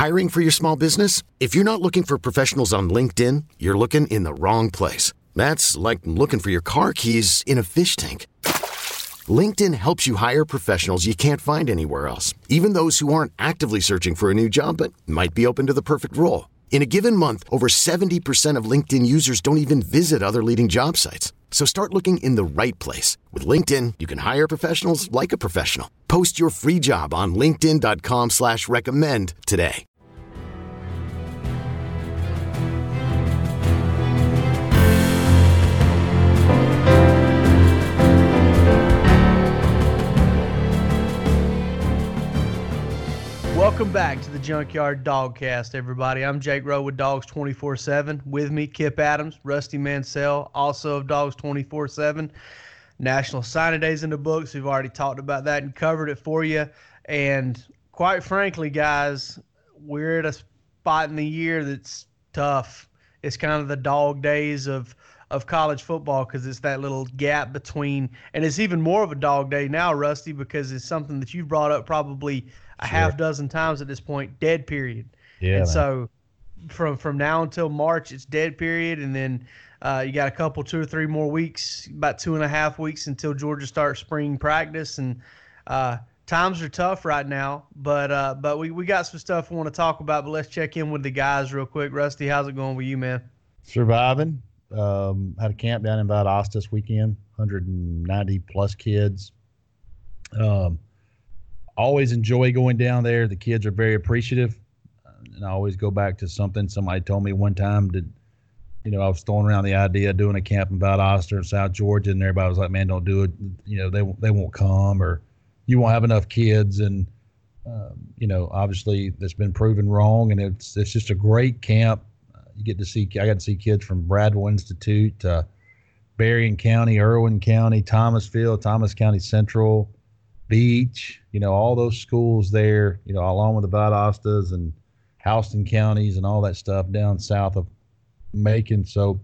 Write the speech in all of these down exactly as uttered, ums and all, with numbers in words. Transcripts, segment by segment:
Hiring for your small business? If you're not looking for professionals on LinkedIn, you're looking in the wrong place. That's like looking for your car keys in a fish tank. LinkedIn helps you hire professionals you can't find anywhere else, even those who aren't actively searching for a new job but might be open to the perfect role. In a given month, over seventy percent of LinkedIn users don't even visit other leading job sites. So start looking in the right place. With LinkedIn, you can hire professionals like a professional. Post your free job on linkedin.com slash recommend today. Welcome back to the Junkyard Dogcast, everybody. I'm Jake Rowe with Dogs twenty-four seven. With me, Kip Adams, Rusty Mansell, also of Dogs twenty-four seven. National Signing Days in the books. We've already talked about that and covered it for you. And quite frankly, guys, we're at a spot in the year that's tough. It's kind of the dog days of, of college football because it's that little gap between, and it's even more of a dog day now, Rusty, because it's something that you've brought up probably a Sure. half dozen times at this point, dead period. Yeah, and man. so from from now until March, it's dead period, and then uh, you got a couple, two or three more weeks, about two and a half weeks until Georgia starts spring practice, and uh, times are tough right now. But uh, but we, we got some stuff we want to talk about, but let's check in with the guys real quick. Rusty, how's it going with you, man? Surviving. Um, had a camp down in Valdosta this weekend, one hundred ninety plus kids. Um, always enjoy going down there. The kids are very appreciative. And I always go back to something somebody told me one time that, you know, I was throwing around the idea of doing a camp in Valdosta in South Georgia, and everybody was like, man, don't do it. You know, they, they won't come, or you won't have enough kids. And, um, you know, obviously that's been proven wrong, and it's, it's just a great camp. Uh, you get to see, I got to see kids from Bradwell Institute, uh, Berrien County, Irwin County, Thomasville, Thomas County Central, Beach, you know, all those schools there, you know, along with the Valdostas and Houston counties and all that stuff down south of Macon. So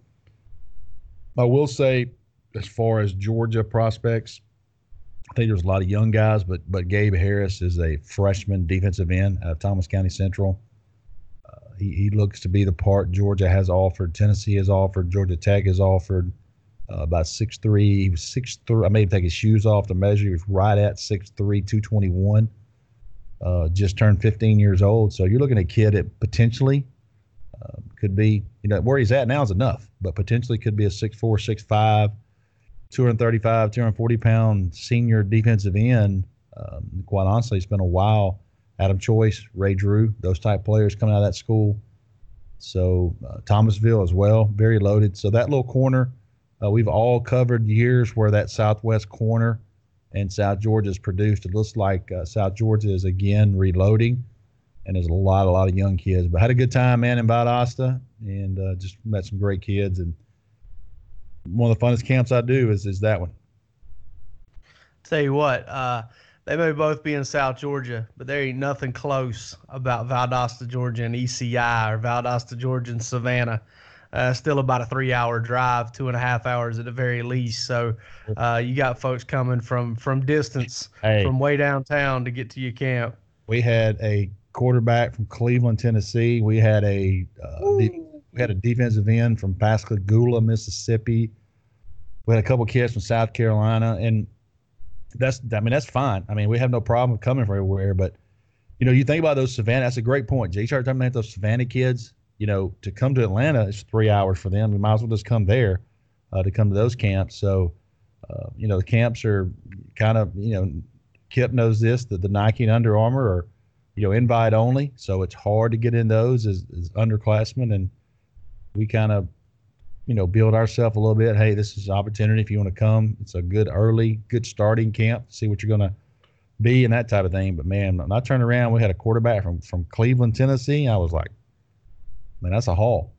I will say, as far as Georgia prospects, I think there's a lot of young guys, but but Gabe Harris is a freshman defensive end out of Thomas County Central. Uh, he, he looks to be the part Georgia has offered. Tennessee has offered. Georgia Tech has offered. Uh, about six three, he was six three. I made him take his shoes off to measure. He was right at six three, two twenty-one. Uh, just turned fifteen years old. So you're looking at a kid that potentially uh, could be, you know, where he's at now is enough, but potentially could be a six four, six five, two thirty-five, two forty pound senior defensive end. Um, quite honestly, it's been a while. Adam Choice, Ray Drew, those type players coming out of that school. So uh, Thomasville as well, very loaded. So that little corner, Uh, we've all covered years where that southwest corner and South Georgia is produced. It looks like uh, South Georgia is again reloading, and there's a lot, a lot of young kids. But had a good time, man, in Valdosta, and uh, just met some great kids. And one of the funnest camps I do is is that one. Tell you what, uh, they may both be in South Georgia, but there ain't nothing close about Valdosta, Georgia, and E C I, or Valdosta, Georgia, and Savannah. Uh, still about a three-hour drive, two and a half hours at the very least. So uh, you got folks coming from from distance, Hey. from way downtown to get to your camp. We had a quarterback from Cleveland, Tennessee. We had a uh, de- we had a defensive end from Pascagoula, Mississippi. We had a couple kids from South Carolina, and that's I mean that's fine. I mean we have no problem coming from everywhere, but you know you think about those Savannah. That's a great point. Jay started talking about those Savannah kids. You know, to come to Atlanta, it's three hours for them. We might as well just come there uh, to come to those camps. So, uh, you know, the camps are kind of, you know, Kip knows this, that the Nike and Under Armour are, you know, invite only. So it's hard to get in those as, as underclassmen. And we kind of, you know, build ourselves a little bit. Hey, this is an opportunity if you want to come. It's a good early, good starting camp. See what you're going to be and that type of thing. But, man, when I turned around, we had a quarterback from, from Cleveland, Tennessee. I was like, man, that's a haul.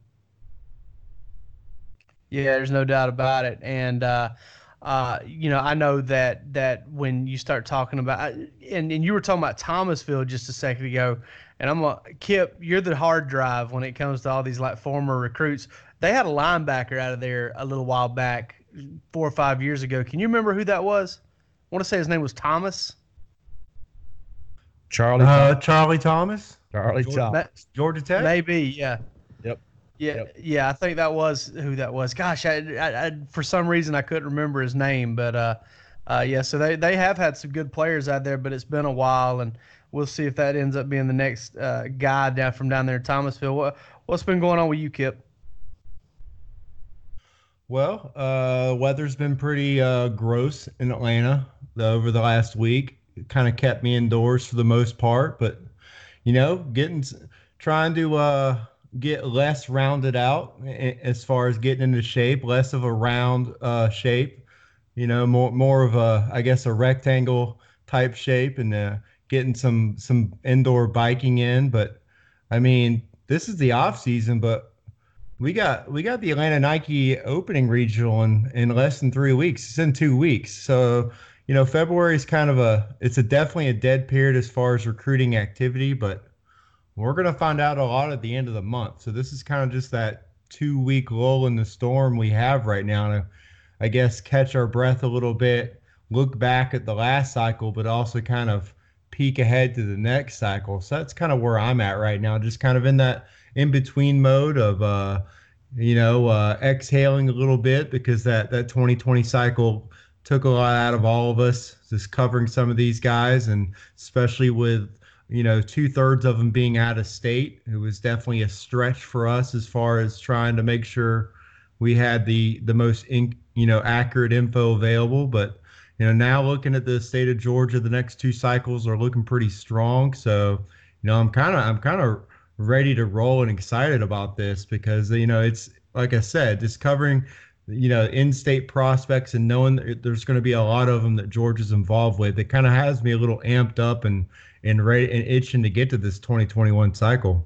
Yeah, there's no doubt about it. And, uh, uh, you know, I know that that when you start talking about and, – and you were talking about Thomasville just a second ago, and I'm like, Kip, you're the hard drive when it comes to all these, like, former recruits. They had a linebacker out of there a little while back, four or five years ago. Can you remember who that was? I want to say his name was Thomas. Charlie. Uh, Thomas. Charlie Thomas. Charlie Georgia, Thomas. Georgia Tech. Maybe, yeah. Yep. Yeah, Yep. yeah, I think that was who that was. Gosh, I, I, I for some reason I couldn't remember his name, but uh, uh, yeah. So they, they have had some good players out there, but it's been a while, and we'll see if that ends up being the next uh, guy down from down there in Thomasville. What what's been going on with you, Kip? Well, uh, weather's been pretty uh, gross in Atlanta the, over the last week. It kind of kept me indoors for the most part, but you know, getting trying to uh, get less rounded out as far as getting into shape, less of a round uh, shape. You know, more more of a, I guess, a rectangle type shape, and uh, getting some some indoor biking in. But I mean, this is the off season, but We got we got the Atlanta Nike opening regional in, in less than three weeks. It's in two weeks. So, you know, February is kind of a it's a definitely a dead period as far as recruiting activity, but we're gonna find out a lot at the end of the month. So this is kind of just that two week lull in the storm we have right now to, I guess, catch our breath a little bit, look back at the last cycle, but also kind of peek ahead to the next cycle. So that's kind of where I'm at right now, just kind of in that in between mode of uh you know uh exhaling a little bit, because that that twenty twenty cycle took a lot out of all of us, just covering some of these guys, and especially with you know two-thirds of them being out of state. It was definitely a stretch for us as far as trying to make sure we had the the most in, you know accurate info available. But you know now looking at the state of Georgia, the next two cycles are looking pretty strong. So you know I'm kind of I'm kind of ready to roll and excited about this, because you know it's like I said, just covering you know in-state prospects and knowing that there's going to be a lot of them that Georgia's involved with. It kind of has me a little amped up and and ready and itching to get to this twenty twenty-one cycle.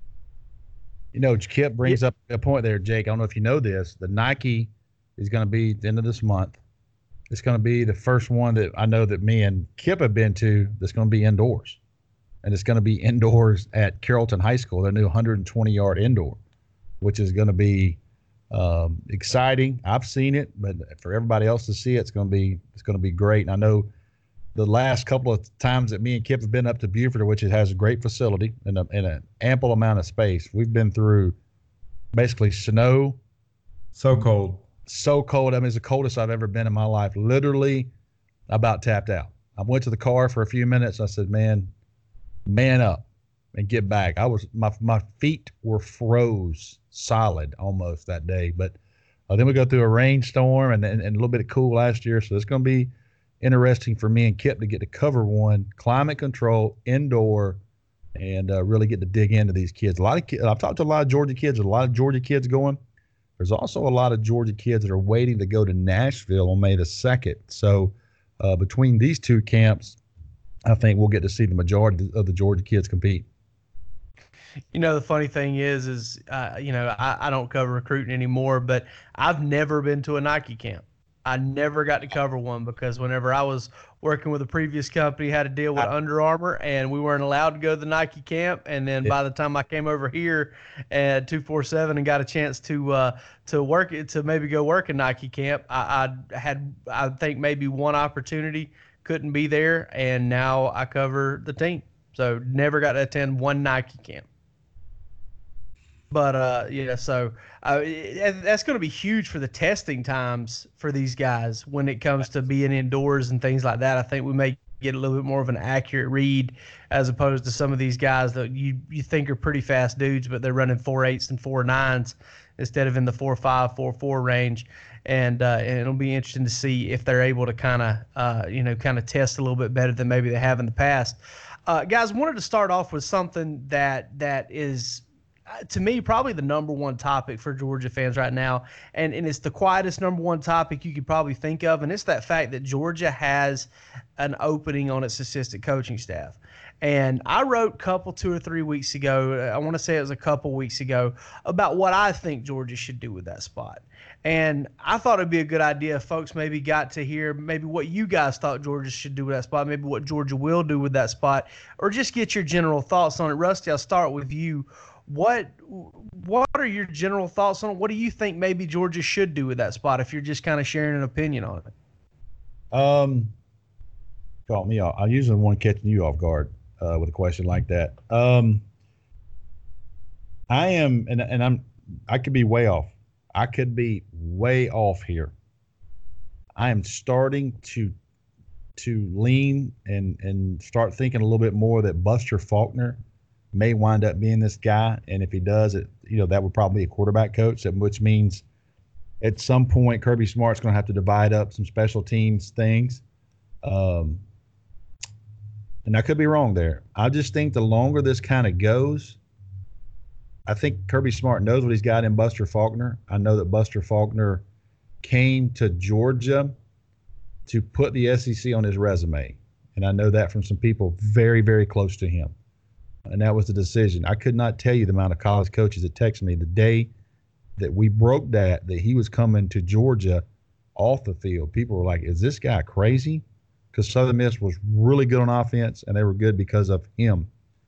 You know, Kip brings up a point there, Jake. I don't know if you know this. The Nike is going to be at the end of this month. It's going to be the first one that I know that me and Kip have been to that's going to be indoors. And it's going to be indoors at Carrollton High School, their new one hundred twenty yard indoor, which is going to be um, exciting. I've seen it, but for everybody else to see it, it's going to be it's going to be great. And I know the last couple of times that me and Kip have been up to Buford, which it has a great facility and, a, and an ample amount of space. We've been through basically snow. So cold. So cold. I mean, it's the coldest I've ever been in my life. Literally about tapped out. I went to the car for a few minutes. I said, man, man up and get back. I was my my feet were froze solid almost that day. But uh, then we go through a rainstorm and, and and a little bit of cool last year, so it's going to be interesting for me and Kip to get to cover one climate control indoor and uh, really get to dig into these kids. A lot of kids. I've talked to a lot of Georgia kids. There's a lot of Georgia kids going. There's also a lot of Georgia kids that are waiting to go to Nashville on May the second. So uh, between these two camps, I think we'll get to see the majority of the Georgia kids compete. You know, the funny thing is, is uh, you know, I, I don't cover recruiting anymore, but I've never been to a Nike camp. I never got to cover one because whenever I was working with a previous company, had to deal with I, Under Armour, and we weren't allowed to go to the Nike camp. And then yeah. by the time I came over here at two forty-seven and got a chance to uh, to work it, to maybe go work a Nike camp, I, I had I think maybe one opportunity, couldn't be there, and now I cover the team. So never got to attend one Nike camp. But, uh, yeah, so uh, it, that's going to be huge for the testing times for these guys when it comes to being indoors and things like that. I think we may get a little bit more of an accurate read as opposed to some of these guys that you, you think are pretty fast dudes, but they're running four eights and four nines instead of in the four five, four four range. And, uh, and it'll be interesting to see if they're able to kind of, uh, you know, kind of test a little bit better than maybe they have in the past. Uh, guys, wanted to start off with something that that is – to me, probably the number one topic for Georgia fans right now, and, and it's the quietest number one topic you could probably think of, and it's that fact that Georgia has an opening on its assistant coaching staff. And I wrote a couple, two or three weeks ago, I want to say it was a couple weeks ago, about what I think Georgia should do with that spot. And I thought it'd be a good idea if folks maybe got to hear maybe what you guys thought Georgia should do with that spot, maybe what Georgia will do with that spot, or just get your general thoughts on it. Rusty, I'll start with you. What what are your general thoughts on it? What do you think maybe Georgia should do with that spot if you're just kind of sharing an opinion on it? Um, caught me off. I usually want catching you off guard. uh, with a question like that. Um, I am, and, and I'm, I could be way off. I could be way off here. I am starting to to lean and and start thinking a little bit more that Buster Faulkner may wind up being this guy, and if he does, it you know that would probably be a quarterback coach, which means at some point Kirby Smart's going to have to divide up some special teams things. Um, and I could be wrong there. I just think the longer this kind of goes, I think Kirby Smart knows what he's got in Buster Faulkner. I know that Buster Faulkner came to Georgia to put the S E C on his resume. And I know that from some people very, very close to him. And that was the decision. I could not tell you the amount of college coaches that texted me the day that we broke that, that he was coming to Georgia off the field. People were like, is this guy crazy? Because Southern Miss was really good on offense, and they were good because of him.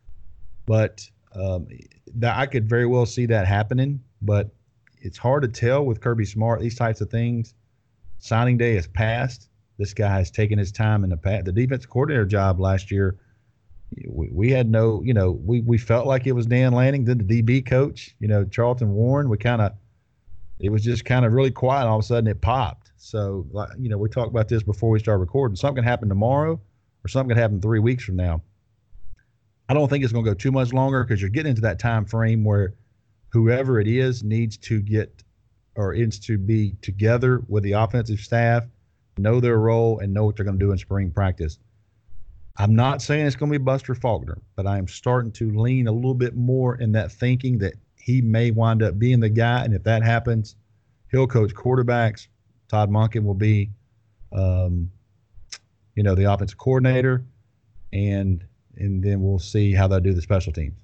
But um, that I could very well see that happening, but it's hard to tell with Kirby Smart, these types of things. Signing day has passed. This guy has taken his time in the past. The defensive coordinator job last year, we, we had no, you know, we, we felt like it was Dan Lanning, then the D B coach, you know, Charlton Warren. We kind of, it was just kind of really quiet. All of a sudden it popped. So, you know, we talked about this before we started recording. Something can happen tomorrow or something can happen three weeks from now. I don't think it's going to go too much longer because you're getting into that time frame where whoever it is needs to get or needs to be together with the offensive staff, know their role, and know what they're going to do in spring practice. I'm not saying it's going to be Buster Faulkner, but I am starting to lean a little bit more in that thinking that he may wind up being the guy. And if that happens, he'll coach quarterbacks. Todd Monken will be, um, you know, the offensive coordinator, and and then we'll see how they do the special teams.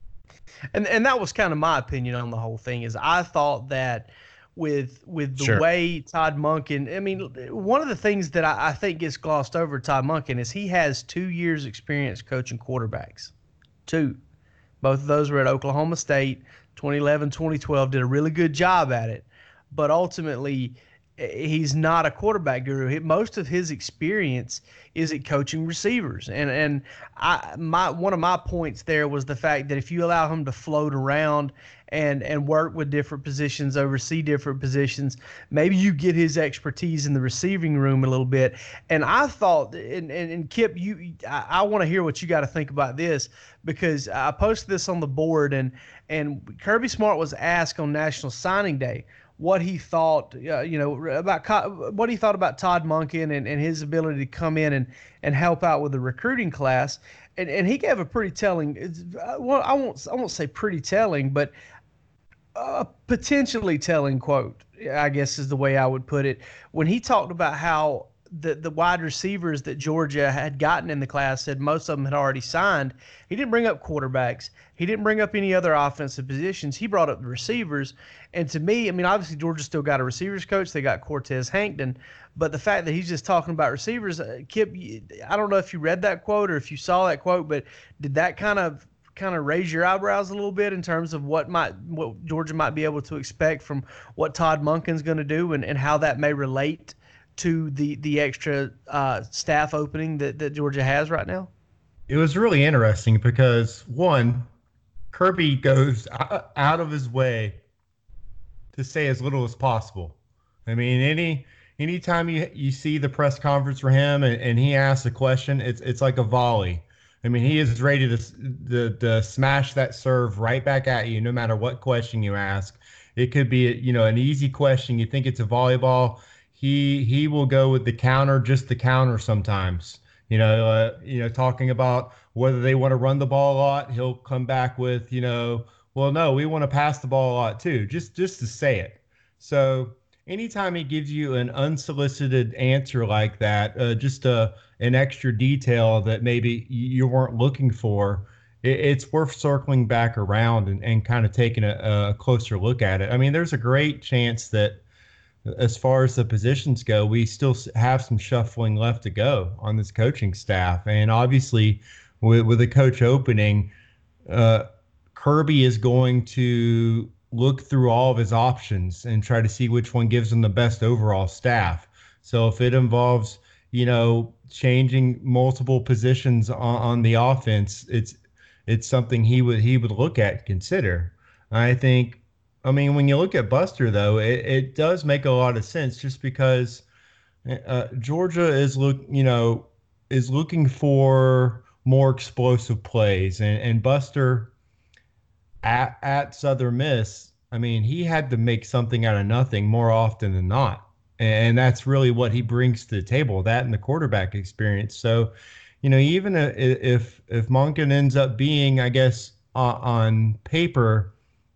And and that was kind of my opinion on the whole thing. Is I thought that with with the Sure. way Todd Monken, I mean, one of the things that I, I think gets glossed over Todd Monken is he has two years experience coaching quarterbacks. Two. Both of those were at Oklahoma State, twenty eleven, twenty twelve, did a really good job at it. But ultimately, he's not a quarterback guru. Most of his experience is at coaching receivers. And and I my one of my points there was the fact that if you allow him to float around and and work with different positions, oversee different positions, maybe you get his expertise in the receiving room a little bit. And I thought, and, and, and Kip, you, I, I want to hear what you got to think about this, because I posted this on the board, and and Kirby Smart was asked on National Signing Day what he thought, uh, you know, about what he thought about Todd Monken and, and his ability to come in and, and help out with the recruiting class. And and he gave a pretty telling, well, I won't I won't say pretty telling, but a potentially telling quote, I guess is the way I would put it, when he talked about how the the wide receivers that Georgia had gotten in the class, said most of them had already signed. He didn't bring up quarterbacks. He didn't bring up any other offensive positions. He brought up the receivers. And to me, I mean, obviously Georgia still got a receivers coach. They got Cortez Hankton. But the fact that he's just talking about receivers, uh, Kip, I don't know if you read that quote or if you saw that quote, but did that kind of kind of raise your eyebrows a little bit in terms of what might what Georgia might be able to expect from what Todd Monken's going to do, and, and how that may relate to the the extra uh, staff opening that, that Georgia has right now? It was really interesting because, one, Kirby goes out of his way to say as little as possible. I mean, any anytime you you see the press conference for him and, and he asks a question, it's it's like a volley. I mean, he is ready to, to to smash that serve right back at you, no matter what question you ask. It could be, you know, an easy question. You think it's a volleyball. He he will go with the counter, just the counter sometimes. You know, uh, you know, talking about whether they want to run the ball a lot, he'll come back with, you know, well, no, we want to pass the ball a lot too, just just to say it. So anytime he gives you an unsolicited answer like that, uh, just a, an extra detail that maybe you weren't looking for, it, it's worth circling back around and, and kind of taking a, a closer look at it. I mean, there's a great chance that as far as the positions go, we still have some shuffling left to go on this coaching staff. And obviously, with, with the coach opening, uh, Kirby is going to look through all of his options and try to see which one gives him the best overall staff. So if it involves, you know, changing multiple positions on, on the offense, it's it's something he would he would look at and consider. I think, I mean, when you look at Buster, though, it, it does make a lot of sense just because uh, Georgia is look you know is looking for more explosive plays, and, and Buster at at Southern Miss, I mean, he had to make something out of nothing more often than not. And that's really what he brings to the table, that and the quarterback experience. So, you know, even if if Monken ends up being, I guess, uh, on paper,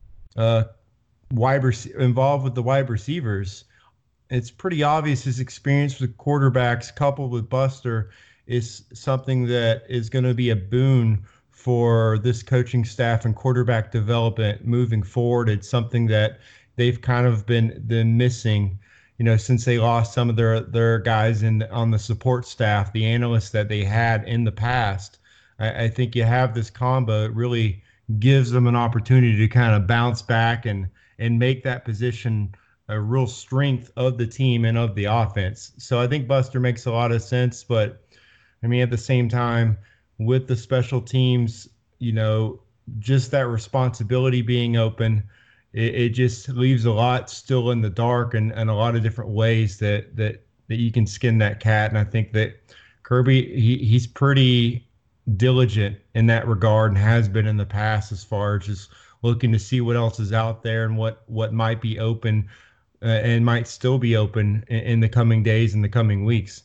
uh, wide rec- involved with the wide receivers, it's pretty obvious his experience with quarterbacks coupled with Buster is something that is going to be a boon for this coaching staff and quarterback development moving forward. It's something that they've kind of been, been missing, you know, since they lost some of their, their guys in on the support staff, the analysts that they had in the past. I, I think you have this combo. It really gives them an opportunity to kind of bounce back and, and make that position a real strength of the team and of the offense. So I think Buster makes a lot of sense, but I mean, at the same time, with the special teams, you know, just that responsibility being open, it, it just leaves a lot still in the dark and, and a lot of different ways that, that, that you can skin that cat. And I think that Kirby, he, he's pretty diligent in that regard and has been in the past as far as just looking to see what else is out there and what, what might be open uh, and might still be open in, in the coming days and the coming weeks.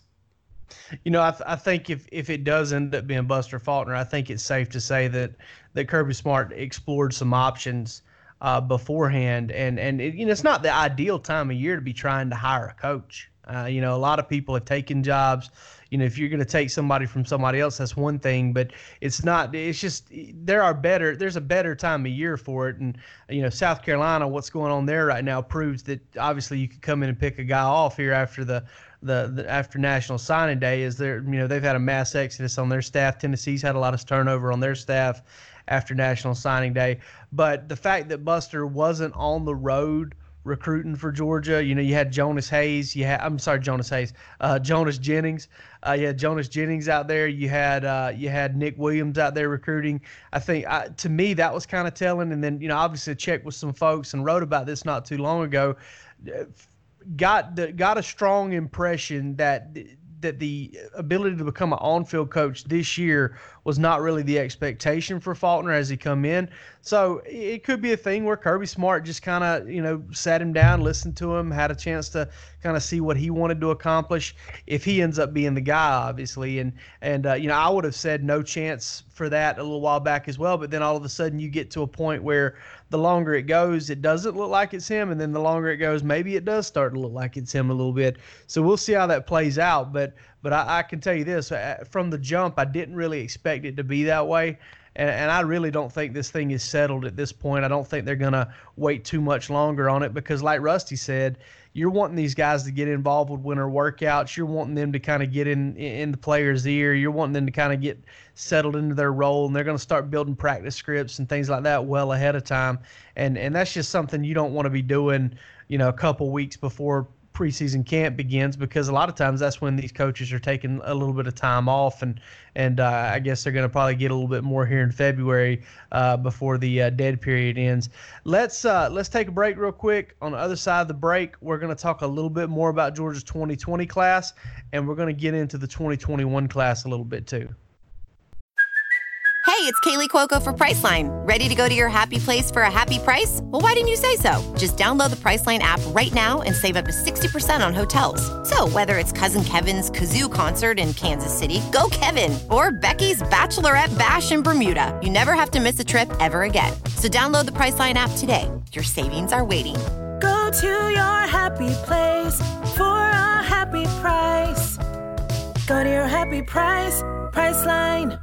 You know, I, th- I think if, if it does end up being Buster Faulkner, I think it's safe to say that, that Kirby Smart explored some options uh, beforehand. And, and it, you know, it's not the ideal time of year to be trying to hire a coach. Uh, you know, a lot of people have taken jobs. You know, if you're going to take somebody from somebody else, that's one thing, but it's not, it's just, there are better, there's a better time of year for it. And, you know, South Carolina, what's going on there right now proves that obviously you could come in and pick a guy off here after the, the, the after National Signing Day. Is there, you know, they've had a mass exodus on their staff. Tennessee's had a lot of turnover on their staff after National Signing Day. But the fact that Buster wasn't on the road recruiting for Georgia, you know, you had Jonas Hayes, you had, I'm sorry, Jonas Hayes, uh, Jonas Jennings, uh, you had Jonas Jennings out there, you had, uh, you had Nick Williams out there recruiting. I think, uh, to me, that was kind of telling. And then, you know, obviously I checked with some folks and wrote about this not too long ago, got the, got a strong impression that that the ability to become an on-field coach this year was not really the expectation for Faulkner as he come in. So it could be a thing where Kirby Smart just kind of, you know, sat him down, listened to him, had a chance to kind of see what he wanted to accomplish if he ends up being the guy, obviously. And, and uh, you know, I would have said no chance for that a little while back as well. But then all of a sudden you get to a point where the longer it goes, it doesn't look like it's him. And then the longer it goes, maybe it does start to look like it's him a little bit. So we'll see how that plays out. But but I, I can tell you this, from the jump, I didn't really expect it to be that way. And, and I really don't think this thing is settled at this point. I don't think they're going to wait too much longer on it because, like Rusty said, you're wanting these guys to get involved with winter workouts. You're wanting them to kind of get in in the player's ear. You're wanting them to kind of get settled into their role, and they're going to start building practice scripts and things like that well ahead of time. And and that's just something you don't want to be doing, you know, a couple weeks before preseason camp begins, because a lot of times that's when these coaches are taking a little bit of time off, and and uh, I guess they're going to probably get a little bit more here in February uh, before the uh, dead period ends. Let's uh, let's take a break real quick. On the other side of the break, we're going to talk a little bit more about Georgia's twenty twenty class, and we're going to get into the twenty twenty-one class a little bit too. Hey, it's Kaylee Cuoco for Priceline. Ready to go to your happy place for a happy price? Well, why didn't you say so? Just download the Priceline app right now and save up to sixty percent on hotels. So whether it's Cousin Kevin's Kazoo Concert in Kansas City, go Kevin, or Becky's Bachelorette Bash in Bermuda, you never have to miss a trip ever again. So download the Priceline app today. Your savings are waiting. Go to your happy place for a happy price. Go to your happy price, Priceline.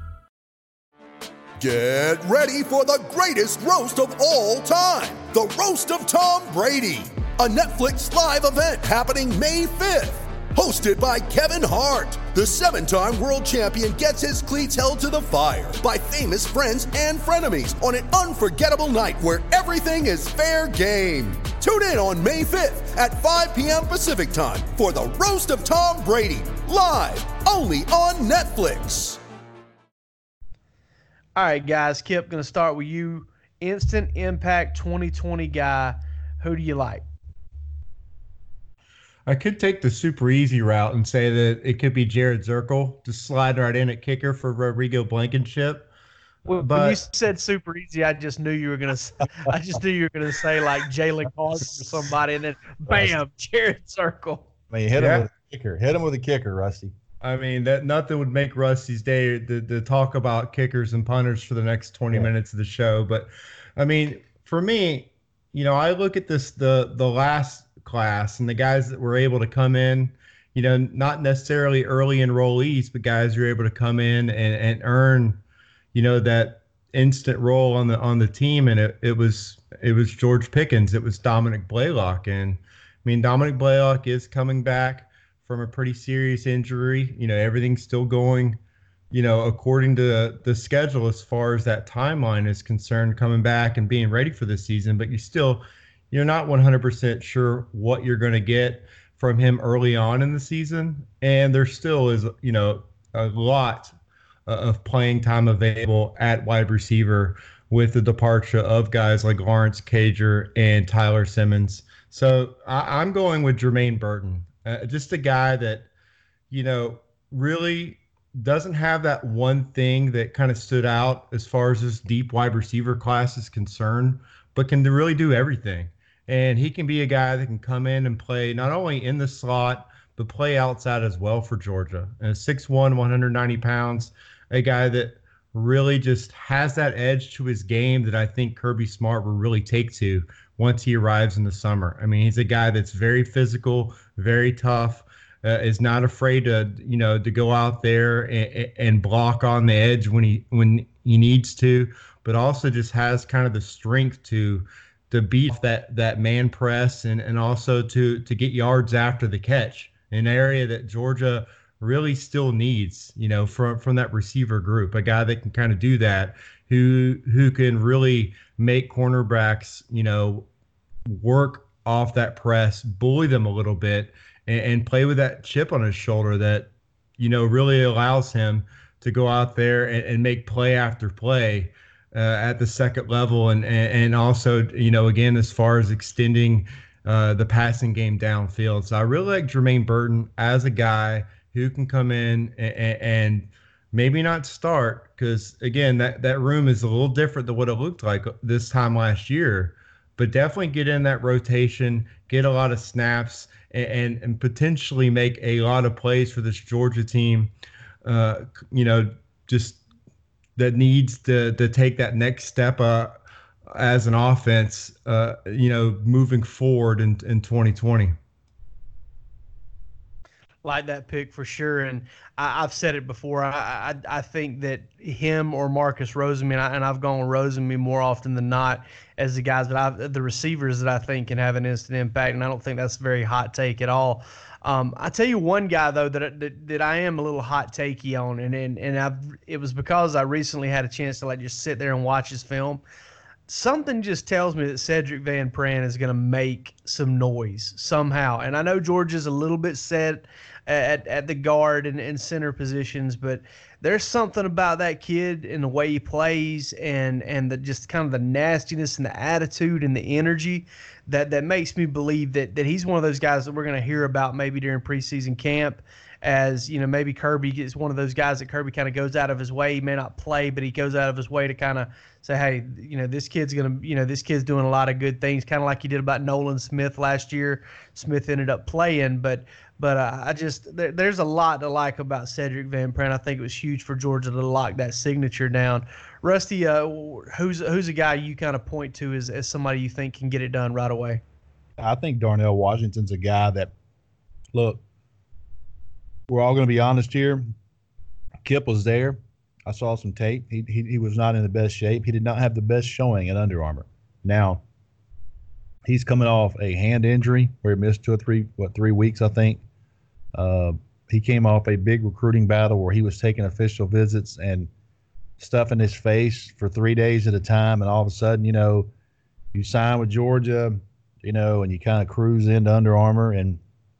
Get ready for the greatest roast of all time, the Roast of Tom Brady, a Netflix live event happening May fifth. Hosted by Kevin Hart, the seven-time world champion gets his cleats held to the fire by famous friends and frenemies on an unforgettable night where everything is fair game. Tune in on May fifth at five p.m. Pacific time for the Roast of Tom Brady, live only on Netflix. All right, guys. Kip, going to start with you. Instant Impact twenty twenty guy. Who do you like? I could take the super easy route and say that it could be Jared Zirkle, just slide right in at kicker for Rodrigo Blankenship. Well, but when you said super easy, I just knew you were gonna. I just knew you were gonna say like Jalen Carter or somebody, and then bam, Jared Zirkle. I mean, hit Yeah. him with a kicker. Hit him with a kicker, Rusty. I mean, that nothing would make Rusty's day to, to talk about kickers and punters for the next twenty Yeah. minutes of the show. But I mean, for me, you know, I look at this the the last class and the guys that were able to come in, you know, not necessarily early enrollees, but guys who are able to come in and, and earn, you know, that instant role on the on the team. And it, it was it was George Pickens, it was Dominic Blaylock. And I mean, Dominic Blaylock is coming back from a pretty serious injury. You know, everything's still going, you know, according to the schedule as far as that timeline is concerned, coming back and being ready for the season. But you still, you're not one hundred percent sure what you're going to get from him early on in the season. And there still is, you know, a lot of playing time available at wide receiver with the departure of guys like Lawrence Cager and Tyler Simmons. So I, I'm going with Jermaine Burton, uh, just a guy that, you know, really doesn't have that one thing that kind of stood out as far as this deep wide receiver class is concerned, but can really do everything. And he can be a guy that can come in and play not only in the slot, but play outside as well for Georgia. And six one, one hundred ninety pounds, a guy that really just has that edge to his game that I think Kirby Smart will really take to once he arrives in the summer. I mean, he's a guy that's very physical, very tough, uh, is not afraid to, you know, to go out there and, and block on the edge when he when he needs to, but also just has kind of the strength to to beat that that man press and, and also to to get yards after the catch, an area that Georgia really still needs, you know, from from that receiver group, a guy that can kind of do that, who who can really make cornerbacks, you know, work off that press, bully them a little bit, and, and play with that chip on his shoulder that, you know, really allows him to go out there and, and make play after play uh, at the second level. And, and, and also, you know, again, as far as extending uh, the passing game downfield. So I really like Jermaine Burton as a guy who can come in and, and maybe not start, because, again, that, that room is a little different than what it looked like this time last year, but definitely get in that rotation, get a lot of snaps, and, and, and potentially make a lot of plays for this Georgia team, uh, you know, just that needs to, to take that next step uh, as an offense, uh, you know, moving forward in, in twenty twenty. Like that pick for sure, and I, I've said it before. I, I I think that him or Marcus Rosenman, and I've gone with Rosenman more often than not as the guys that I, the receivers that I think can have an instant impact, and I don't think that's a very hot take at all. Um, I tell you one guy though that, that that I am a little hot takey on, and and and I've it was because I recently had a chance to like just sit there and watch his film. Something just tells me that Cedric Van Pran is going to make some noise somehow. And I know Georgia's a little bit set at, at the guard and, and center positions, but there's something about that kid and the way he plays and, and the just kind of the nastiness and the attitude and the energy that, that makes me believe that, that he's one of those guys that we're going to hear about maybe during preseason camp. As, you know, maybe Kirby is one of those guys that Kirby kind of goes out of his way. He may not play, but he goes out of his way to kind of say, hey, you know, this kid's going to, you know, this kid's doing a lot of good things, kind of like he did about Nolan Smith last year. Smith ended up playing, but but uh, I just, there, there's a lot to like about Cedric Van Pran. I think it was huge for Georgia to lock that signature down. Rusty, uh, who's who's a guy you kind of point to as, as somebody you think can get it done right away? I think Darnell Washington's a guy that, look, we're all going to be honest here. Kip was there. I saw some tape. He, he he was not in the best shape. He did not have the best showing at Under Armour. Now, he's coming off a hand injury where he missed two or three, what, three weeks, I think. Uh, he came off a big recruiting battle where he was taking official visits and stuff in his face for three days at a time. And all of a sudden, you know, you sign with Georgia, you know, and you kind of cruise into Under Armour, and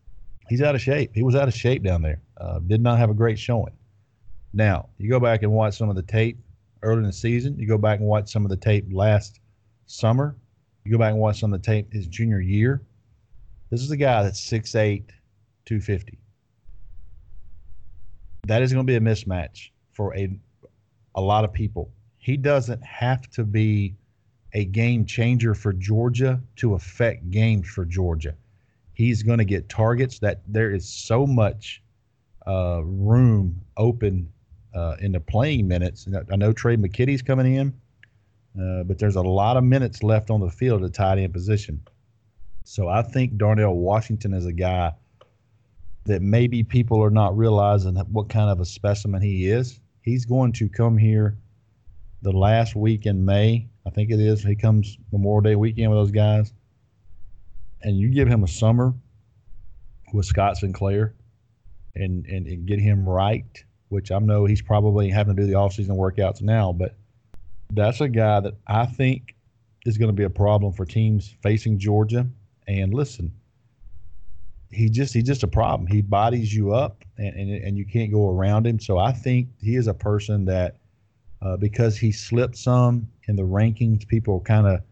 he's out of shape. He was out of shape down there. Uh, did not have a great showing. Now, you go back and watch some of the tape early in the season. You go back and watch some of the tape last summer. You go back and watch some of the tape his junior year. This is a guy that's six eight, two fifty. That is going to be a mismatch for a a lot of people. He doesn't have to be a game changer for Georgia to affect games for Georgia. He's going to get targets. That there is so much uh, room open uh, in the playing minutes. I know Trey McKitty's coming in, uh, but there's a lot of minutes left on the field at the tight end position. So I think Darnell Washington is a guy that maybe people are not realizing what kind of a specimen he is. He's going to come here the last week in May. I think it is. He comes Memorial Day weekend with those guys. And you give him a summer with Scott Sinclair and, and, and get him right, which I know he's probably having to do the offseason workouts now, but that's a guy that I think is going to be a problem for teams facing Georgia. And listen, he just he's just a problem. He bodies you up, and, and and you can't go around him. So I think he is a person that, uh, because he slipped some in the rankings, people are kind of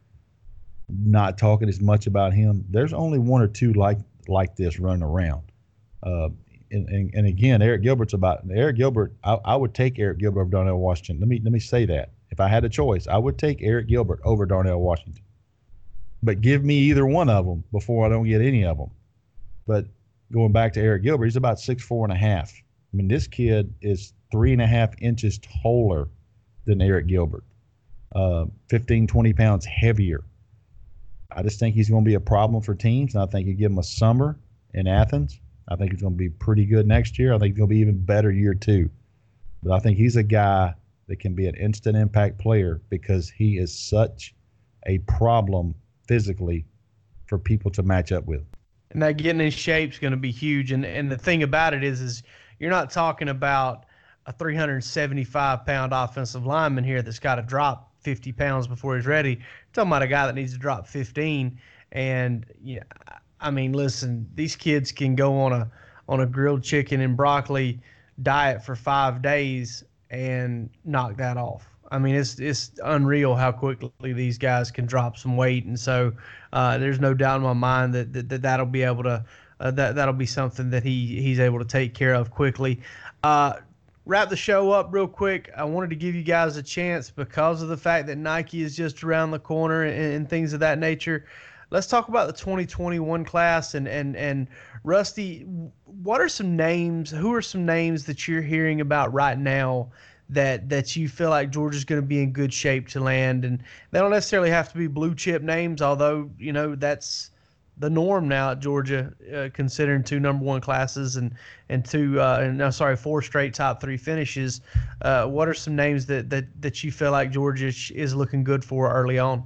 not talking as much about him. There's only one or two like like this running around. Uh, and, and and again, Eric Gilbert's about Eric Gilbert. I, I would take Eric Gilbert over Darnell Washington. Let me let me say that. If I had a choice, I would take Eric Gilbert over Darnell Washington. But give me either one of them before I don't get any of them. But going back to Eric Gilbert, he's about six four and a half. I mean, this kid is three and a half inches taller than Eric Gilbert, uh, fifteen, twenty pounds heavier. I just think he's going to be a problem for teams, and I think you give him a summer in Athens. I think he's going to be pretty good next year. I think he's going to be even better year two. But I think he's a guy that can be an instant impact player because he is such a problem physically for people to match up with. And that getting in shape is going to be huge. And and the thing about it is, is you're not talking about a three hundred seventy-five pound offensive lineman here that's got to drop fifty pounds before he's ready. You're talking about a guy that needs to drop fifteen. And yeah, I mean, listen, these kids can go on a on a grilled chicken and broccoli diet for five days and knock that off. I mean, it's it's unreal how quickly these guys can drop some weight, and so uh, there's no doubt in my mind that, that, that that'll be able to uh, that that'll be something that he he's able to take care of quickly. Uh, wrap the show up real quick. I wanted to give you guys a chance because of the fact that Nike is just around the corner and, and things of that nature. Let's talk about the twenty twenty-one class and and and Rusty. What are some names? Who are some names that you're hearing about right now that that you feel like Georgia's going to be in good shape to land? And they don't necessarily have to be blue chip names, although, you know, that's the norm now at Georgia, uh, considering two number one classes and and two uh, and no, sorry, four straight top three finishes. Uh, what are some names that that that you feel like Georgia is looking good for early on?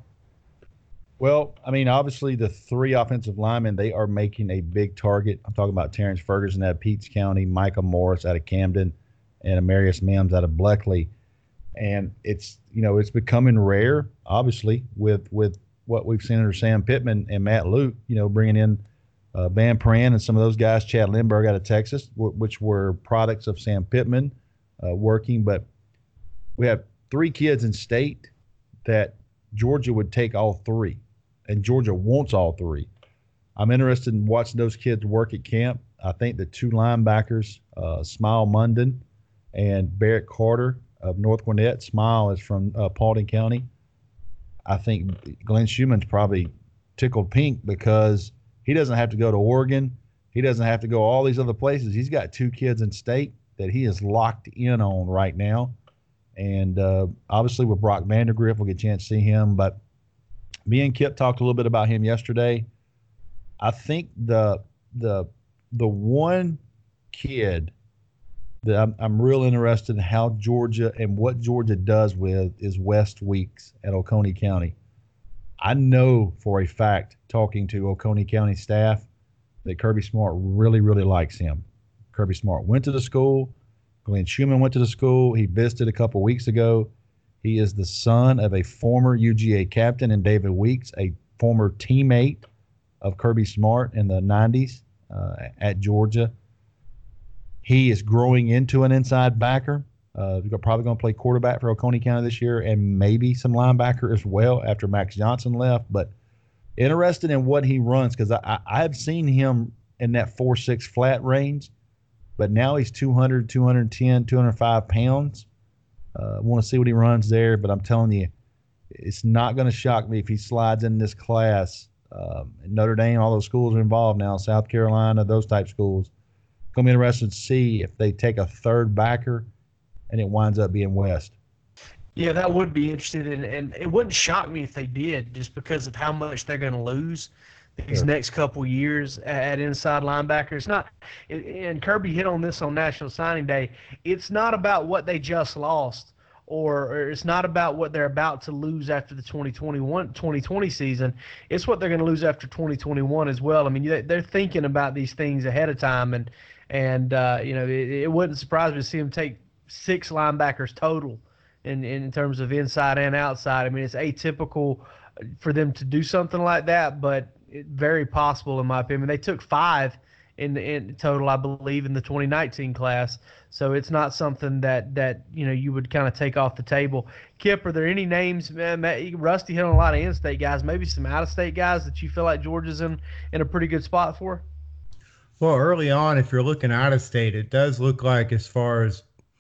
Well, I mean, obviously the three offensive linemen, they are making a big target. I'm talking about Terrence Ferguson out of Peets County, Micah Morris out of Camden, and Amarius Mims out of Bleckley. And it's, you know, it's becoming rare, obviously, with with what we've seen under Sam Pittman and Matt Luke, you know, bringing in uh, Van Pran and some of those guys, Chad Lindbergh out of Texas, w- which were products of Sam Pittman uh, working. But we have three kids in state that Georgia would take all three, and Georgia wants all three. I'm interested in watching those kids work at camp. I think the two linebackers, uh, Smile Munden and Barrett Carter of North Gwinnett. Smile is from uh, Paulding County. I think Glenn Schumann's probably tickled pink because he doesn't have to go to Oregon. He doesn't have to go all these other places. He's got two kids in state that he is locked in on right now. And uh, obviously with Brock Vandergriff, we'll get a chance to see him. But me and Kip talked a little bit about him yesterday. I think the the the one kid that I'm, I'm real interested in how Georgia and what Georgia does with is West Weeks at Oconee County. I know for a fact, talking to Oconee County staff, that Kirby Smart really, really likes him. Kirby Smart went to the school. Glenn Schumann went to the school. He visited a couple weeks ago. He is the son of a former U G A captain and David Weeks, a former teammate of Kirby Smart in the nineties uh, at Georgia. He is growing into an inside backer. Uh, we're probably going to play quarterback for Oconee County this year and maybe some linebacker as well after Max Johnson left. But interested in what he runs because I, I, I've seen him in that four six flat range, but now he's two hundred, two ten, two hundred five pounds. I uh, want to see what he runs there, but I'm telling you, it's not going to shock me if he slides in this class. Um, Notre Dame, all those schools are involved now, South Carolina, those type schools. Going to be interested to see if they take a third backer and it winds up being West. Yeah, that would be interesting, and, and it wouldn't shock me if they did just because of how much they're going to lose these Sure. next couple years at inside linebacker. It's not, and Kirby hit on this on National Signing Day, it's not about what they just lost, or, or it's not about what they're about to lose after the twenty twenty-one twenty twenty season. It's what they're going to lose after twenty twenty-one as well. I mean, they're thinking about these things ahead of time, and, and uh, you know, it, it wouldn't surprise me to see them take six linebackers total in, in terms of inside and outside. I mean, it's atypical for them to do something like that, but it, very possible in my opinion. They took five in the in total, I believe, in the twenty nineteen class. So it's not something that, that you know, you would kind of take off the table. Kip, are there any names, man, Rusty hit on a lot of in-state guys, maybe some out-of-state guys that you feel like Georgia's in, in a pretty good spot for? Well, early on, if you're looking out of state, it does look like as far as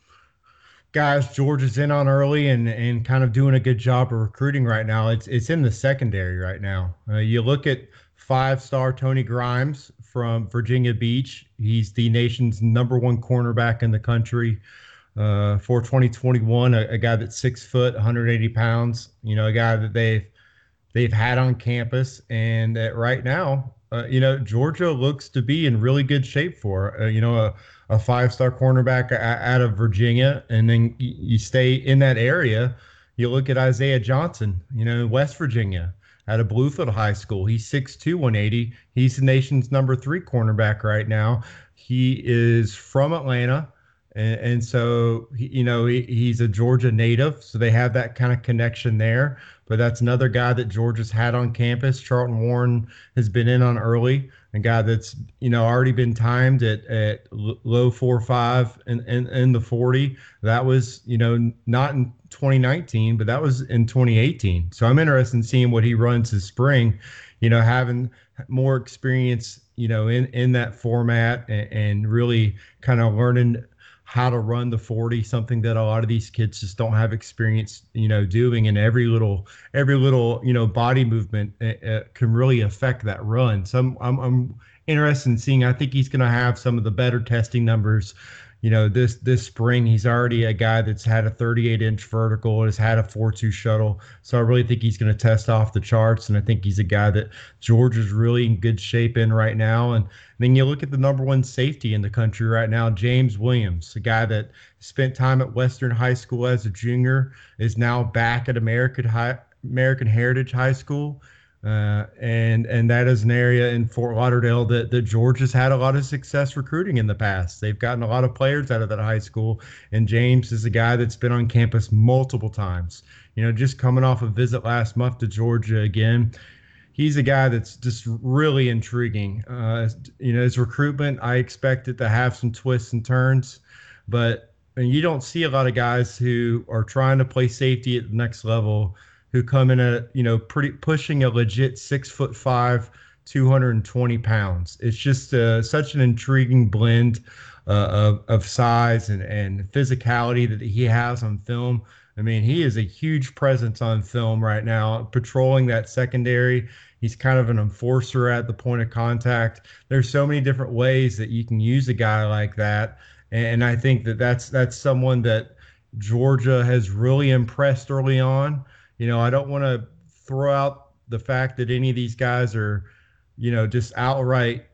guys Georgia's in on early and, and kind of doing a good job of recruiting right now, it's it's in the secondary right now. Uh, you look at five-star Tony Grimes from Virginia Beach. He's the nation's number one cornerback in the country uh, for twenty twenty-one, a, a guy that's six foot, one hundred eighty pounds, you know, a guy that they've, they've had on campus. And that right now, uh, you know, Georgia looks to be in really good shape for, uh, you know, a, a five-star cornerback out of Virginia, and then you stay in that area. You look at Isaiah Johnson, you know, West Virginia, out of Bluefield High School. He's six two, one eighty. He's the nation's number three cornerback right now. He is from Atlanta, and, and so, he, you know, he, he's a Georgia native, so they have that kind of connection there. But that's another guy that Georgia's had on campus. Charlton Warren has been in on early. A guy that's, you know, already been timed at, at low four five in, in, in the forty. That was, you know, not in twenty nineteen, but that was in twenty eighteen. So I'm interested in seeing what he runs this spring, you know, having more experience, you know, in, in that format and, and really kind of learning how to run the forty, something that a lot of these kids just don't have experience, you know, doing. And every little, every little, you know, body movement uh, can really affect that run. So I'm, I'm, I'm interested in seeing, I think he's going to have some of the better testing numbers, you know, this, this spring. He's already a guy that's had a thirty-eight inch vertical and has had a four two shuttle. So I really think he's going to test off the charts. And I think he's a guy that Georgia's really in good shape in right now. And then you look at the number one safety in the country right now, James Williams, a guy that spent time at Western High School as a junior, is now back at American High, American Heritage High School. Uh, and and that is an area in Fort Lauderdale that, that Georgia's had a lot of success recruiting in the past. They've gotten a lot of players out of that high school, and James is a guy that's been on campus multiple times. You know, just coming off a visit last month to Georgia again. He's a guy that's just really intriguing. Uh, you know, his recruitment, I expect it to have some twists and turns, but and you don't see a lot of guys who are trying to play safety at the next level who come in at, you know, pretty pushing a legit six foot five, two hundred twenty pounds. It's just uh, such an intriguing blend uh, of, of size and, and physicality that he has on film. I mean, he is a huge presence on film right now, patrolling that secondary. He's kind of an enforcer at the point of contact. There's so many different ways that you can use a guy like that. And I think that that's, that's someone that Georgia has really impressed early on. You know, I don't want to throw out the fact that any of these guys are, you know, just outright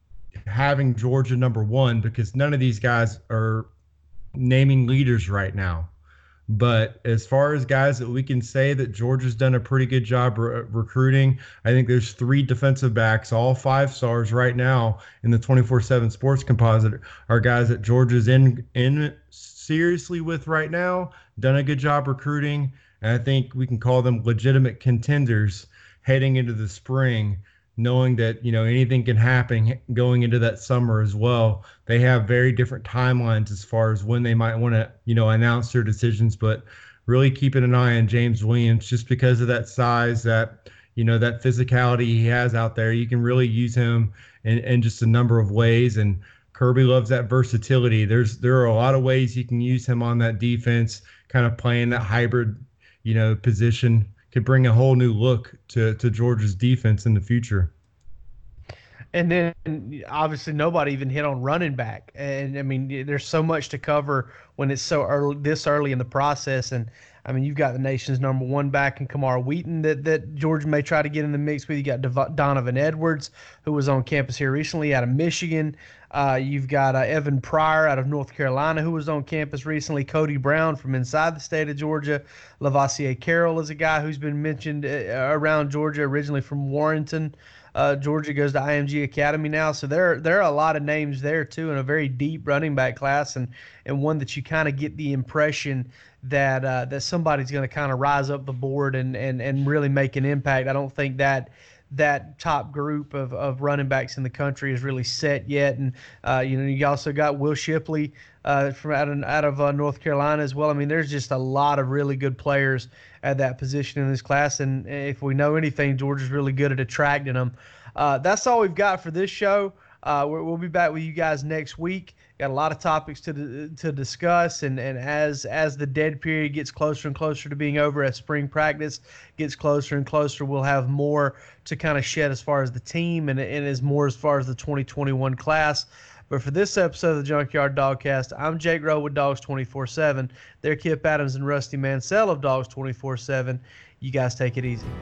having Georgia number one, because none of these guys are naming leaders right now. But as far as guys that we can say that Georgia's done a pretty good job re- recruiting, I think there's three defensive backs, all five stars right now in the twenty-four seven Sports Composite, are guys that Georgia's in in seriously with right now, done a good job recruiting. And I think we can call them legitimate contenders heading into the spring, knowing that, you know, anything can happen going into that summer as well. They have very different timelines as far as when they might want to, you know, announce their decisions, but really keeping an eye on James Williams just because of that size, that, you know, that physicality he has out there. You can really use him in, in just a number of ways. And Kirby loves that versatility. There's there are a lot of ways you can use him on that defense, kind of playing that hybrid, you know, position. Could bring a whole new look to, to Georgia's defense in the future. And then obviously nobody even hit on running back. And I mean, there's so much to cover when it's so early, this early in the process. And I mean, you've got the nation's number one back in Kamar Wheaton that, that Georgia may try to get in the mix with. You got Dev- Donovan Edwards, who was on campus here recently out of Michigan. Uh, you've got uh, Evan Pryor out of North Carolina, who was on campus recently. Cody Brown from inside the state of Georgia. Lavassier Carroll is a guy who's been mentioned uh, around Georgia, originally from Warrenton. Uh, Georgia goes to I M G Academy now. So there, there are a lot of names there, too, in a very deep running back class, and, and one that you kind of get the impression that uh, that somebody's going to kind of rise up the board and, and, and really make an impact. I don't think that that top group of, of running backs in the country is really set yet. And, uh, you know, you also got Will Shipley uh, from out of, out of uh, North Carolina as well. I mean, there's just a lot of really good players at that position in this class. And if we know anything, Georgia's really good at attracting them. Uh, that's all we've got for this show. Uh, we'll be back with you guys next week. Got a lot of topics to to discuss, and, and as as the dead period gets closer and closer to being over, as spring practice gets closer and closer, we'll have more to kind of shed as far as the team and, and as more as far as the twenty twenty-one class. But for this episode of the Junkyard Dogcast, I'm Jake Rowe with Dogs twenty-four seven. They're Kip Adams and Rusty Mansell of Dogs twenty-four seven. You guys take it easy.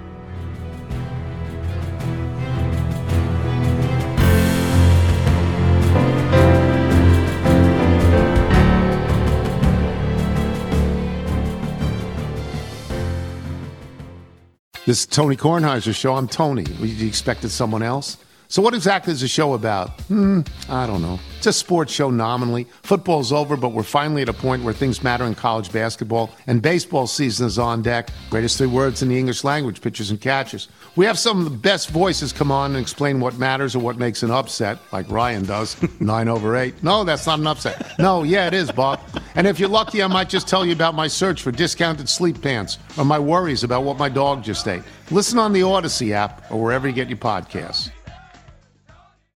This is Tony Kornheiser's show. I'm Tony. You expected someone else? So what exactly is the show about? Hmm, I don't know. It's a sports show nominally. Football's over, but we're finally at a point where things matter in college basketball, and baseball season is on deck. Greatest three words in the English language, pitchers and catchers. We have some of the best voices come on and explain what matters or what makes an upset, like Ryan does, nine over eight. No, that's not an upset. No, yeah, it is, Bob. And if you're lucky, I might just tell you about my search for discounted sleep pants or my worries about what my dog just ate. Listen on the Odyssey app or wherever you get your podcasts.